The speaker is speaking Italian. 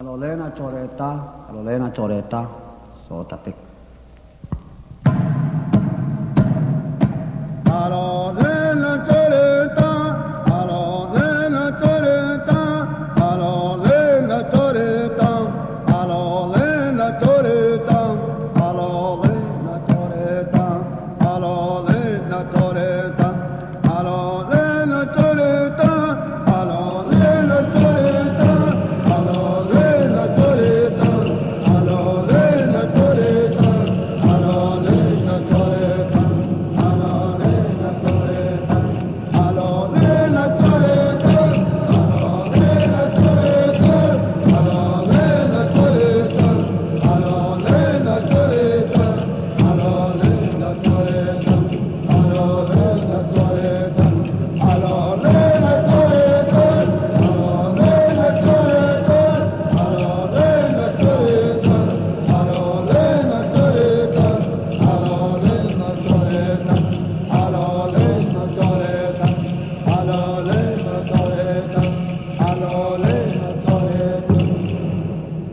Alolena choreta, so tapik. Alolena choreta, alolena choreta, alolena choreta, alolena choreta, alolena choreta, alolena choreta, alolena choreta, alolena choreta, alolena choreta, alolena choreta, alolena choreta. Alolena choreta, alolena choreta, alolena